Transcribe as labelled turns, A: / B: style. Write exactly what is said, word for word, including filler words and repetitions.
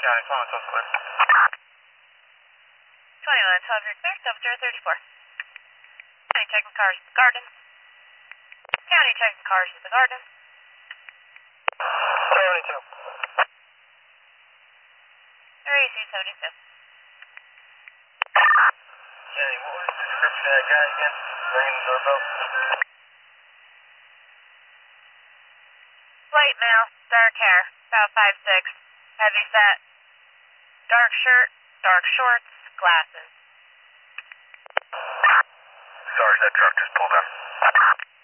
A: County, twenty-one, twelve clear.
B: twenty-one, twelve, you're clear, Silver zero thirty-four. County checking cars at the garden. County checking cars at the garden.
A: seventy-two.
B: three C seventy-two.
A: County, what was the description of that guy again? Ringing the doorbell?
B: White male, dark hair, about five six, heavy set, dark shirt, dark shorts, glasses.
A: Sarge, that truck just pulled up.